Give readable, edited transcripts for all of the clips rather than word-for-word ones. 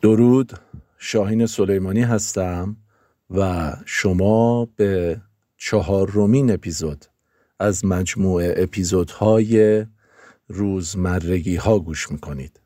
درود، شاهین سلیمانی هستم و شما به 4مین اپیزود از مجموعه اپیزودهای روزمرگی ها گوش میکنید.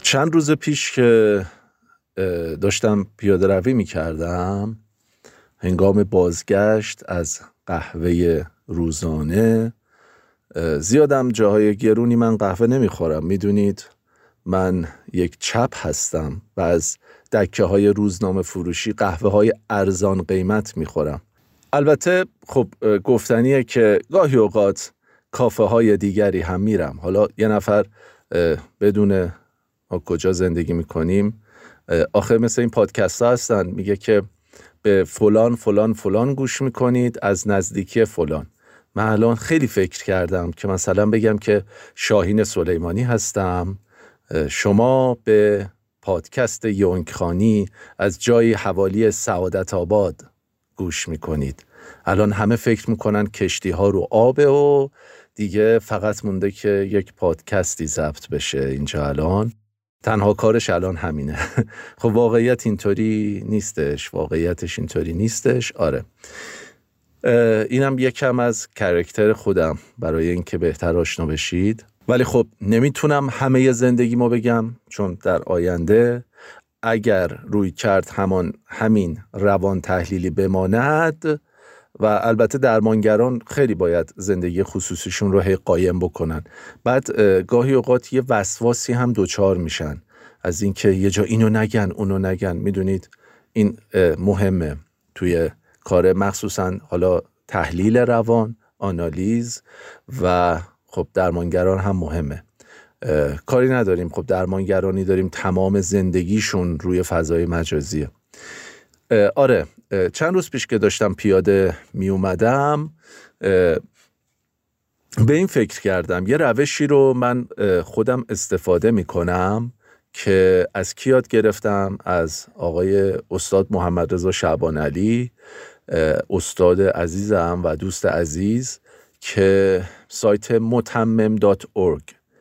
چند روز پیش که داشتم پیاده روی می کردم، هنگام بازگشت از قهوه روزانه، زیادم جاهای گرونی من قهوه نمی خورم. می دونید من یک چپ هستم و از دکه های روزنامه فروشی قهوه های ارزان قیمت می خورم. البته خب گفتنیه که گاهی اوقات کافه های دیگری هم میرم. حالا یه نفر بدون ما کجا زندگی میکنیم، آخر مثل این پادکست ها هستن، میگه که به فلان فلان فلان گوش میکنید از نزدیکی فلان. من الان خیلی فکر کردم که مثلا بگم که شاهین سلیمانی هستم، شما به پادکست یونگ خانی از جای حوالی سعادت آباد گوش میکنید. الان همه فکر میکنن کشتی ها رو آبه و دیگه فقط مونده که یک پادکستی ضبط بشه اینجا. الان تنها کارش الان همینه. خب واقعیتش اینطوری نیستش. آره، اینم یکم از کاراکتر خودم برای اینکه بهتر آشنا بشید. ولی خب نمیتونم همه زندگیمو بگم، چون در آینده اگر روی کرد همین روان تحلیلی بماند، و البته درمانگران خیلی باید زندگی خصوصیشون رو قایم بکنن، بعد گاهی اوقات یه وسواسی هم دوچار میشن از اینکه یه جا اینو نگن اونو نگن. میدونید این مهمه توی کار، مخصوصا حالا تحلیل روان، آنالیز، و خب درمانگران هم مهمه. کاری نداریم، خب درمانگرانی داریم تمام زندگیشون روی فضای مجازیه. آره، چند روز پیش که داشتم پیاده می اومدم به این فکر کردم یه روشی رو من خودم استفاده می کنم که از کی یاد گرفتم؟ از آقای استاد محمد رضا شعبان علی، استاد عزیزم و دوست عزیز، که سایت متمم.org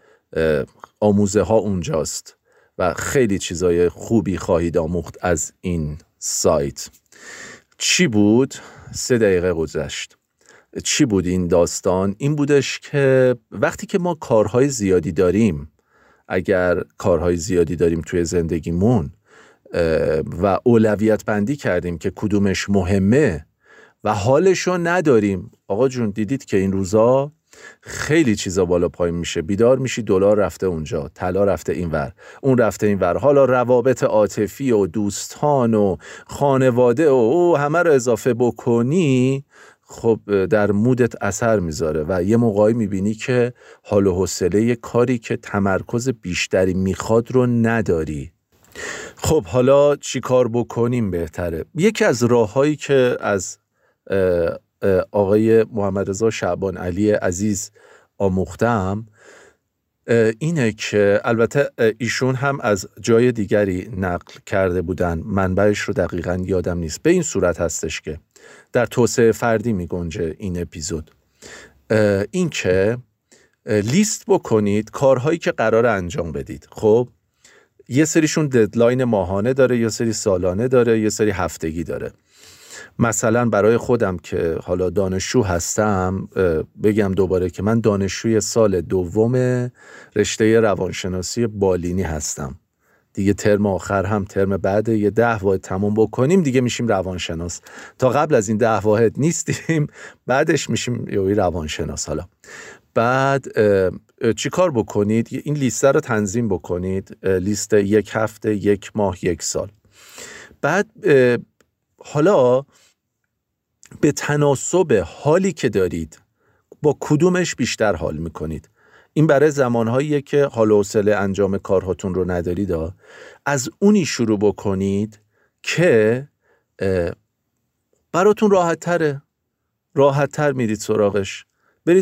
آموزه ها اونجاست و خیلی چیزای خوبی خواهید آموخت از این سایت. چی بود؟ 3 دقیقه گذشت. چی بود این داستان؟ این بودش که وقتی که ما کارهای زیادی داریم، اگر کارهای زیادی داریم توی زندگیمون و اولویت بندی کردیم که کدومش مهمه و حالشو نداریم، آقا جون دیدید که این روزا خیلی چیزا بالا پایین میشه. بیدار میشی دلار رفته اونجا، طلا رفته اینور، اون رفته اینور، حالا روابط عاطفی و دوستان و خانواده و همه رو اضافه بکنی، خب در مودت اثر میذاره و یه موقعی میبینی که حال و حوصله کاری که تمرکز بیشتری میخواد رو نداری. خب حالا چی کار بکنیم بهتره؟ یکی از راههایی که از آقای محمد رضا شعبان علی عزیز آموختم اینه که البته ایشون هم از جای دیگری نقل کرده بودن، منبعش رو دقیقاً یادم نیست، به این صورت هستش که در توسعه فردی می گنجه این اپیزود. این که لیست بکنید کارهایی که قرار انجام بدید. خب یه سریشون ددلاین ماهانه داره، یه سری سالانه داره، یه سری هفتگی داره. مثلا برای خودم که حالا دانشجو هستم بگم دوباره که من دانشجوی سال 2 رشته روانشناسی بالینی هستم. دیگه ترم آخر هم ترم بعد یه 10 واحد تموم بکنیم دیگه میشیم روانشناس. تا قبل از این 10 واحد نیستیم، بعدش میشیم یوی روانشناس. حالا بعد چی کار بکنید؟ این لیست رو تنظیم بکنید، لیست 1 هفته، 1 ماه، 1 سال. بعد حالا به تناسب حالی که دارید با کدومش بیشتر حال میکنید. این برای زمانهاییه که حال و حوصله انجام کارهاتون رو ندارید. از اونی شروع بکنید که براتون راحت تر میرید سراغش. برید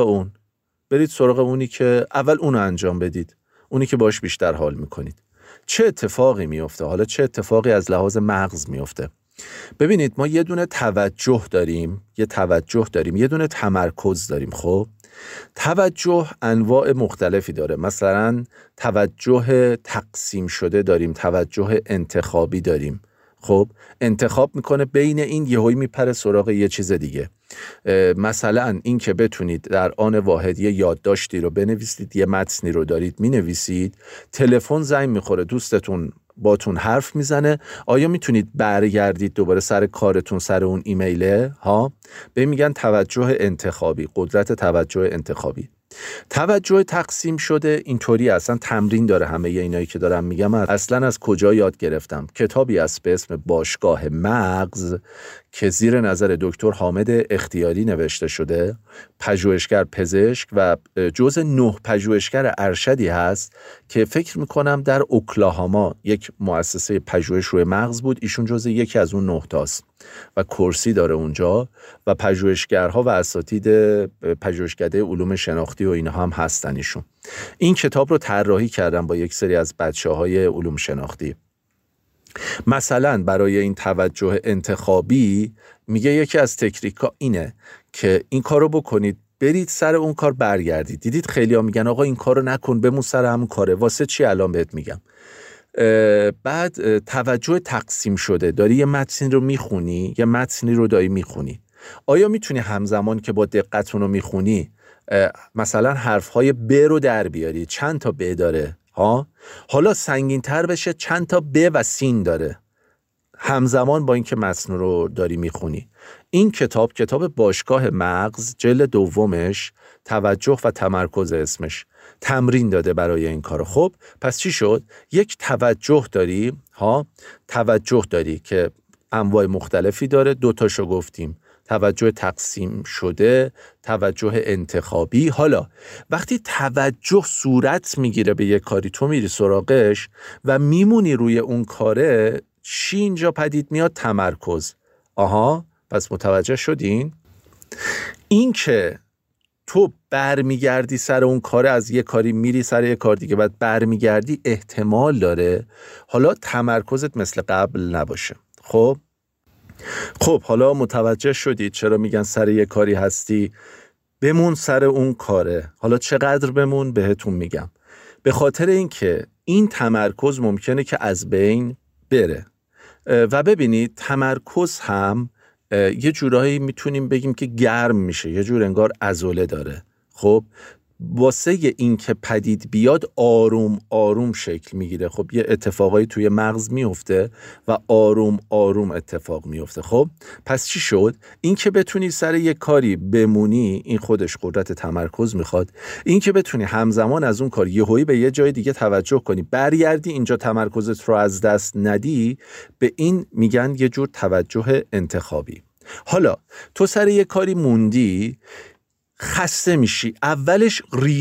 سراغ اونی که اول اونو انجام بدید، اونی که باش بیشتر حال میکنید. چه اتفاقی میفته؟ حالا چه اتفاقی از لحاظ مغز میفته؟ ببینید ما یه دونه توجه داریم، یه دونه تمرکز داریم. خب توجه انواع مختلفی داره. مثلا توجه تقسیم شده داریم، توجه انتخابی داریم. خب انتخاب میکنه بین این، یهویی میپره سراغ یه چیز دیگه. مثلا این که بتونید در آن واحد یه یادداشتی رو بنویسید، یه متنی رو دارید مینویسید، تلفن زنگ میخوره، دوستتون باتون حرف میزنه، آیا میتونید برگردید دوباره سر کارتون، سر اون ایمیله ها؟ به میگن توجه انتخابی، قدرت توجه انتخابی. توجه تقسیم شده اینطوری اصلا تمرین داره. همه اینایی که دارم میگم اصلا از کجا یاد گرفتم؟ کتابی است به اسم باشگاه مغز که زیر نظر دکتر حامد اختیاری نوشته شده، پژوهشگر پزشک و جزء 9 پژوهشگر ارشدی هست که فکر میکنم در اوکلاهاما یک مؤسسه پژوهش روی مغز بود، ایشون جزء یکی از اون 9 تاست و کرسی داره اونجا و پژوهشگرها و اساتید پژوهشکده علوم شناختی و اینها هم هستن ایشون. این کتاب رو طراحی کردن با یک سری از بچه‌های علوم شناختی. مثلا برای این توجه انتخابی میگه یکی از تکنیک‌ها اینه که این کارو بکنید، برید سر اون کار برگردید. دیدید خیلی ها میگن آقا این کارو نکن، بمون سر همون کاره. واسه چی؟ الان بهت میگم. بعد توجه تقسیم شده، داری یه متنی رو میخونی، یه متنی رو داری میخونی، آیا میتونی همزمان که با دقت رو میخونی مثلا حرفهای ب رو در بیاری؟ چند تا ب داره ها؟ حالا سنگین تر بشه، چند تا ب و سین داره همزمان با اینکه متن رو داری میخونی. این کتاب باشگاه مغز، جلد دومش، توجه و تمرکز اسمش، تمرین داده برای این کار. خب پس چی شد؟ یک توجه داری ها، توجه داری که انواع مختلفی داره. 2 تاشو گفتیم، توجه تقسیم شده، توجه انتخابی. حالا وقتی توجه صورت میگیره به یک کاری، تو میری سراغش و میمونی روی اون کاره، چی اینجا پدید میاد؟ تمرکز. آها، پس متوجه شدین؟ این که تو برمیگردی سر اون کار، از یه کاری میری سر یه کار دیگه، بعد برمیگردی، احتمال داره حالا تمرکزت مثل قبل نباشه. خب حالا متوجه شدید چرا میگن سر یه کاری هستی بمون سر اون کاره؟ حالا چقدر بمون بهتون میگم. به خاطر اینکه این تمرکز ممکنه که از بین بره. و ببینید تمرکز هم یه جورایی میتونیم بگیم که گرم میشه، یه جور انگار عضله داره. خب واسه این که پدید بیاد آروم آروم شکل میگیره. خب یه اتفاقایی توی مغز میفته و آروم آروم اتفاق میفته. خب پس چی شد؟ این که بتونی سر یه کاری بمونی، این خودش قدرت تمرکز میخواد. این که بتونی همزمان از اون کار یهویی به یه جای دیگه توجه کنی، برگردی اینجا تمرکزت رو از دست ندی، به این میگن یه جور توجه انتخابی. حالا تو سر یه کاری موندی، خسته میشی، اولش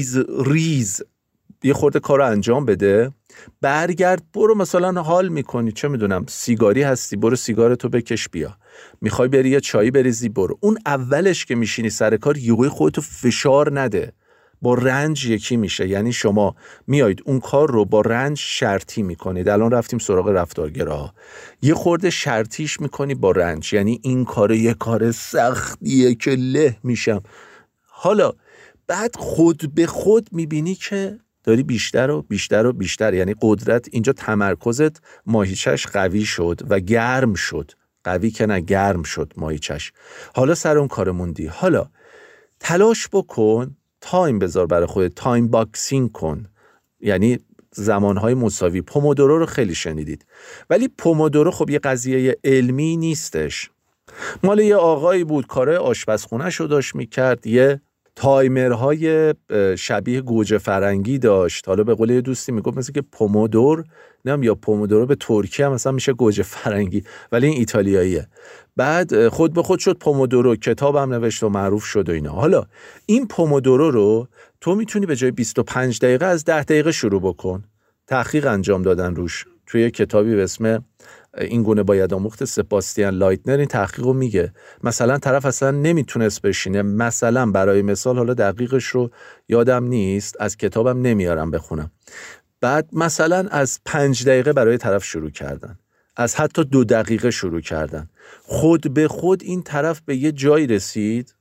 ریز یه خورده کار رو انجام بده، برگرد، برو مثلا حال میکنی، چه میدونم سیگاری هستی، برو سیگارتو بکش بیا، میخوای بری یه چایی بریزی، برو. اون اولش که میشینی سر کار، یهویی خودتو فشار نده، با رنج یکی میشه. یعنی شما میایید اون کار رو با رنج شرطی میکنید. الان رفتیم سراغ رفتارگراها، یه خورده شرطیش میکنی با رنج، یعنی این کار یه کار سختیه که له میشم. حالا بعد خود به خود میبینی که داری بیشتر و بیشتر و بیشتر، یعنی قدرت اینجا تمرکزت ماهیچش قوی شد و گرم شد. قوی که نه، گرم شد ماهیچش. حالا سر اون کار موندی، حالا تلاش بکن، تایم بذار برای خودت، تایم باکسینگ کن، یعنی زمانهای مساوی. پومودورو رو خیلی شنیدید، ولی پومودورو خب یه قضیه علمی نیستش. مال یه آقایی بود کارهای آشپزخونه‌ش رو داشت میکرد، یه تایمرهای شبیه گوجه فرنگی داشت. حالا به قول یه دوستی میگفت مثل که پومودور، نمیدونم یا پومودورو به ترکی هم مثلا میشه گوجه فرنگی، ولی این ایتالیاییه. بعد خود به خود شد پومودورو، کتاب هم نوشت و معروف شد و اینا. حالا این پومودورو رو تو میتونی به جای 25 دقیقه از 10 دقیقه شروع بکن. تحقیق انجام دادن روش توی کتابی به اسم این گونه باید آموخت سباستیان لایتنر. این تحقیق رو میگه مثلا طرف اصلا نمیتونست بشینه، مثلا برای مثال، حالا دقیقش رو یادم نیست، از کتابم نمیارم بخونم، بعد مثلا از 5 دقیقه برای طرف شروع کردن، از حتی 2 دقیقه شروع کردن. خود به خود این طرف به یه جایی رسید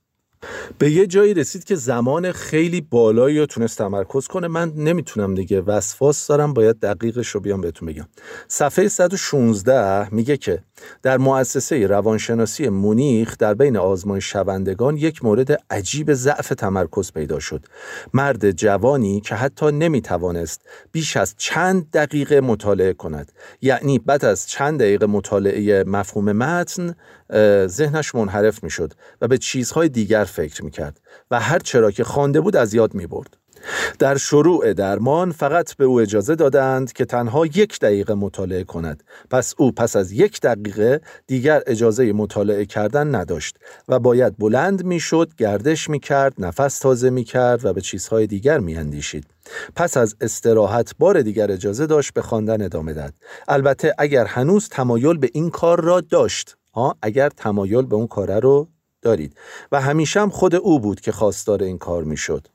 به یه جایی رسید که زمان خیلی بالایی رو تونست تمرکز کنه. من نمیتونم دیگه وسواس دارم، باید دقیقش رو بیام بهتون بگم. صفحه 116 میگه که در مؤسسه روانشناسی مونیخ در بین آزمایش شوندگان یک مورد عجیب ضعف تمرکز پیدا شد. مرد جوانی که حتی نمیتوانست بیش از چند دقیقه مطالعه کند، یعنی بعد از چند دقیقه مطالعه مفهوم متن ذهنش منحرف میشد و به چیزهای دیگر فکر میکرد و هر چرا که خوانده بود از یاد میبرد. در شروع درمان فقط به او اجازه دادند که تنها 1 دقیقه مطالعه کند. پس او پس از 1 دقیقه دیگر اجازه مطالعه کردن نداشت و باید بلند میشد، گردش میکرد، نفس تازه میکرد و به چیزهای دیگر میاندیشید. پس از استراحت بار دیگر اجازه داشت به خواندن ادامه داد. البته اگر هنوز تمایل به این کار را داشت، اگر تمایل به اون کار رو دارید، و همیشه هم خود او بود که خواستار این کار میشد.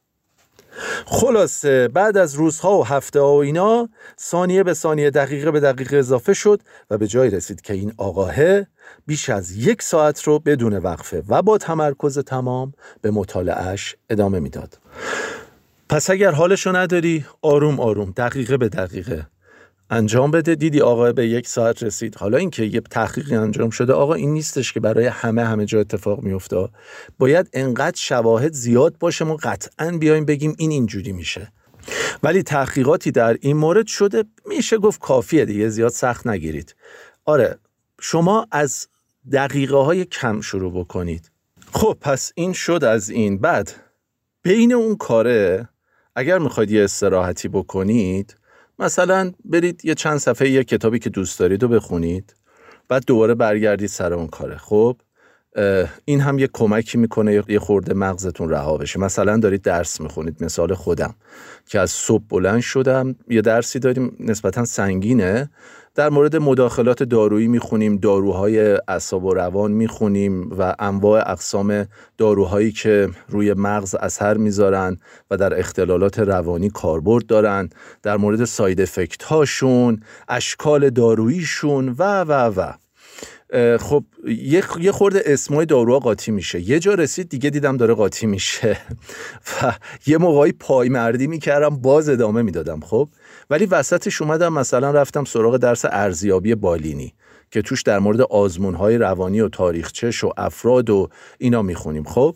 خلاصه بعد از روزها و هفته ها و اینا، ثانیه به ثانیه، دقیقه به دقیقه اضافه شد و به جای رسید که این آقاه بیش از 1 ساعت رو بدون وقفه و با تمرکز تمام به مطالعهش ادامه میداد. پس اگر حالشو نداری، آروم آروم، دقیقه به دقیقه انجام بده. دیدی آقا به 1 ساعت رسید. حالا این که یه تحقیقی انجام شده، آقا این نیستش که برای همه جا اتفاق میفته. باید انقدر شواهد زیاد باشه ما قطعاً بیایم بگیم این اینجوری میشه. ولی تحقیقاتی در این مورد شده، میشه گفت کافیه دیگه، زیاد سخت نگیرید. آره، شما از دقیقه های کم شروع بکنید. خب پس این شد از این. بعد بین اون کاره اگر میخواید یه استراحتی بکنید، مثلا برید یه چند صفحه یه کتابی که دوست دارید رو بخونید، بعد دوباره برگردید سر اون کاره. خب این هم یه کمکی میکنه یه خورده مغزتون رها بشه. مثلا دارید درس میخونید، مثال خودم که از صبح بلند شدم، یه درسی داریم نسبتا سنگینه، در مورد مداخلات دارویی میخونیم، داروهای اعصاب و روان میخونیم و انواع اقسام داروهایی که روی مغز اثر میذارن و در اختلالات روانی کاربرد دارن، در مورد ساید افکت هاشون، اشکال داروییشون و خب یه خورده اسمای داروها قاطی میشه. یه جا رسید دیگه دیدم داره قاطی میشه و یه موقعی پای مردی میکردم، باز ادامه میدادم. خب ولی وسطش اومدم مثلا رفتم سراغ درس ارزیابی بالینی که توش در مورد آزمونهای روانی و تاریخچش و افراد و اینا میخونیم. خب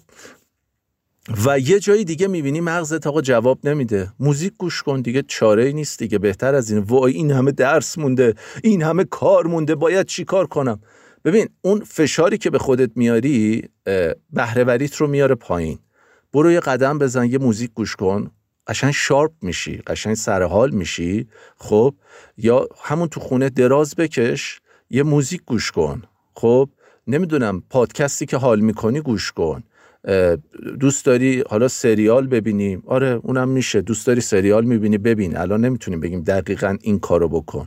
و یه جایی دیگه میبینی مغزت آقا جواب نمیده، موزیک گوش کن دیگه، چاره‌ای نیست دیگه، بهتر از این. وای این همه درس مونده، این همه کار مونده، باید چی کار کنم؟ ببین اون فشاری که به خودت میاری بهره‌وریت رو میاره پایین. برو یه قدم بزن، یه موزیک گوش کن، قشنگ شارپ میشی، قشنگ سرحال میشی. خب یا همون تو خونه دراز بکش، یه موزیک گوش کن. خب نمیدونم پادکستی که حال میکنی گوش کن. دوست داری حالا سریال ببینی، آره اونم میشه. دوست داری سریال میبینی، ببین. الان نمیتونیم بگیم دقیقاً این کارو بکن.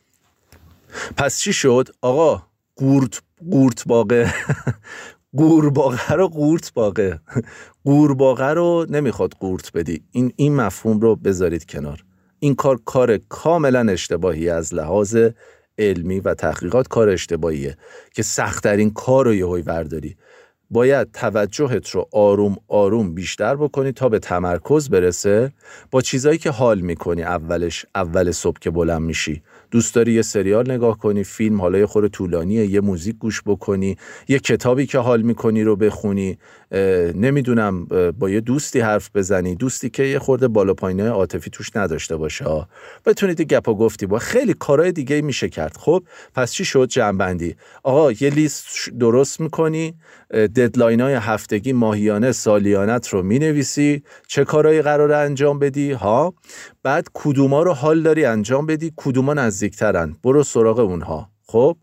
پس چی شد؟ آقا قورت باغه قورباغه رو قورت باغه قورباغه رو نمیخواد قورت بدی. این مفهوم رو بذارید کنار. این کار کاملا اشتباهی از لحاظ علمی و تحقیقات، کار اشتباهیه که سخت‌ترین کار رو یهویی برداری. باید توجهت رو آروم آروم بیشتر بکنی تا به تمرکز برسه با چیزایی که حال میکنی. اول صبح که بلند میشی دوست داری یه سریال نگاه کنی، فیلم، حالا یه خورده طولانیه، یه موزیک گوش بکنی، یه کتابی که حال میکنی رو بخونی، نمیدونم با یه دوستی حرف بزنی، دوستی که یه خورده بالا پایینای عاطفی توش نداشته باشه، بتونید گپ و گفتی با خیلی کارهای دیگه میشه کرد. خب پس چی شد؟ جمع‌بندی. آقا یه لیست درست میکنی، ددلاین‌های هفتگی، ماهیانه، سالیانت رو مینویسی، چه کارهایی قراره انجام بدی بعد کدوما رو حال داری انجام بدی، کدوما نزدیکترن، برو سراغ اونها. خب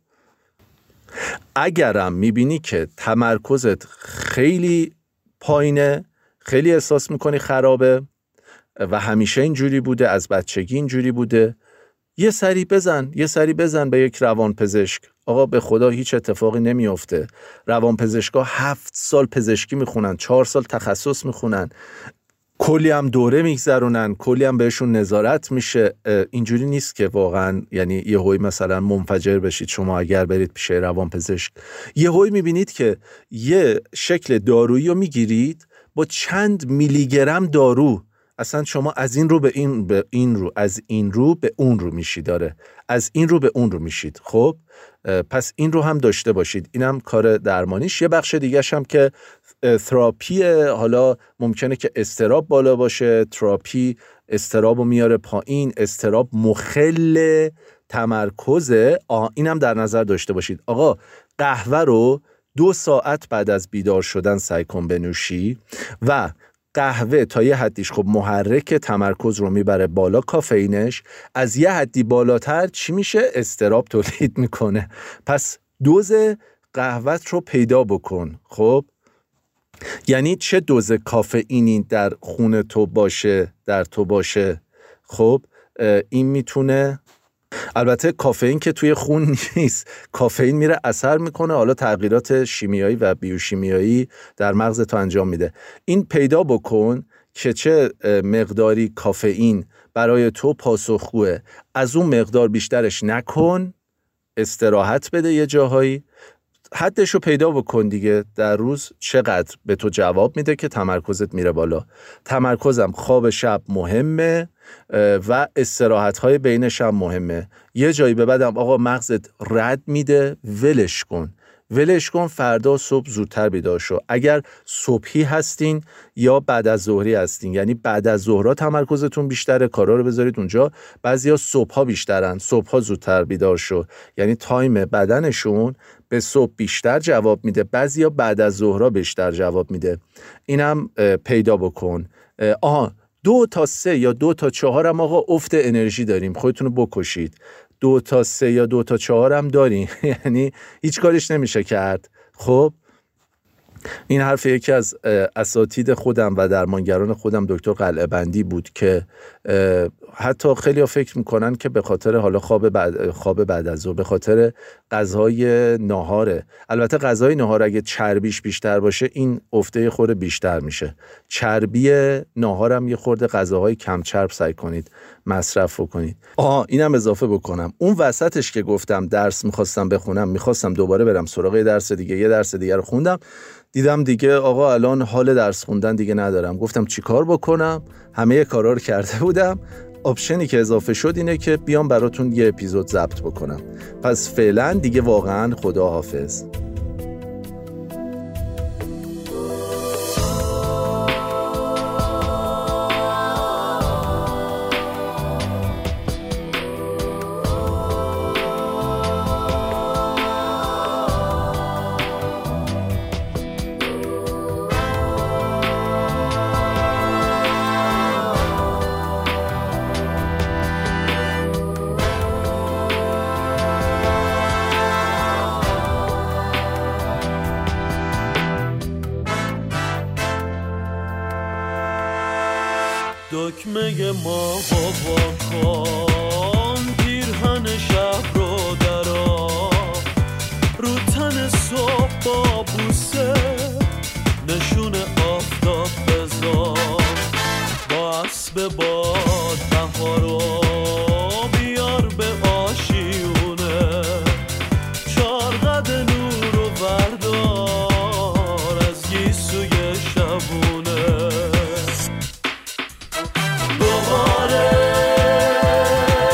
اگرم میبینی که تمرکزت خیلی پایینه، خیلی احساس میکنی خرابه و همیشه اینجوری بوده، از بچگی اینجوری بوده، یه سری بزن به یک روانپزشک. آقا به خدا هیچ اتفاقی نمیافته. روانپزشکا 7 سال پزشکی میخونن، 4 سال تخصص میخونن، کلی هم دوره میگذرونن، کلی هم بهشون نظارت میشه. اینجوری نیست که واقعا یعنی یه هوی مثلا منفجر بشید شما اگر برید پیش روانپزشک. یه هوی میبینید که یه شکل دارویی رو میگیرید با چند میلی گرم دارو، اصلا شما از این رو به این رو، از این رو به اون رو میشید، داره از این رو به اون رو میشید. خب پس این رو هم داشته باشید، اینم کار درمانیش. یه بخش دیگه هم که تراپی، حالا ممکنه که اضطراب بالا باشه، تراپی اضطراب رو میاره پایین، اضطراب مخل تمرکزه، اینم در نظر داشته باشید. آقا قهوه رو 2 ساعت بعد از بیدار شدن سعی کن بنوشی و قهوه تا یه حدیش خب محرک تمرکز رو میبره بالا، کافئینش از یه حدی بالاتر چی میشه؟ اضطراب تولید میکنه. پس دوز قهوت رو پیدا بکن. خب یعنی چه دوز کافئینی در خون تو باشه، در تو باشه. خب این میتونه، البته کافئین که توی خون نیست، کافئین میره اثر میکنه، حالا تغییرات شیمیایی و بیوشیمیایی در مغز تو انجام میده. این پیدا بکن که چه مقداری کافئین برای تو پاسخگوه، از اون مقدار بیشترش نکن، استراحت بده یه جاهایی، حدش رو پیدا بکن دیگه، در روز چقدر به تو جواب میده که تمرکزت میره بالا. تمرکزم خواب شب مهمه و استراحت های بینش هم مهمه. یه جایی به بعدم آقا مغزت رد میده، ولش کن، ولش کن، فردا صبح زودتر بیدار شو. اگر صبحی هستین یا بعد از ظهری هستین، یعنی بعد از ظهرها تمرکزتون بیشتره، کارا رو بذارید اونجا. بعضیا صبحها بیشترن، صبحها زودتر بیدار شو، یعنی تایم بدنشون به صبح بیشتر جواب میده، بعضیا بعد از ظهرها بیشتر جواب میده. اینم پیدا بکن. 2 تا 3 یا 2 تا 4 هم آقا افت انرژی داریم، خودتون رو بکشید. 2 تا 3 یا 2 تا 4 هم داریم یعنی هیچ کارش نمیشه کرد. خب این حرف یکی از اساتید خودم و درمانگران خودم دکتر قلعه بندی بود که حتی خیلی ها فکر میکنن که به خاطر حالا خواب بعد از ظهر، به خاطر غذای ناهاره. البته غذای ناهار اگه چربیش بیشتر باشه این افته خورده بیشتر میشه. چربی ناهارم یه خورده غذاهای کم چرب سعی کنید مصرف کنید. اینم اضافه بکنم، اون وسطش که گفتم درس میخواستم بخونم، میخواستم دوباره برم سراغ یه درس دیگه رو خوندم، دیدم دیگه آقا الان حال درس خوندن دیگه ندارم. گفتم چی کار بکنم؟ همه کارا رو کرده بودم، آپشنی که اضافه شد اینه که بیام براتون یه اپیزود ضبط بکنم. پس فعلا دیگه واقعا خدا حافظ. دکمه ما بابا کن، پیرهن شب رو درا، رو تن صبح با بوسه نشون آفتاب بذار، با اسب باد بهارو بیار به آشیونه، 4 قد نور رو بردار از گیسوی شبونه. دوباره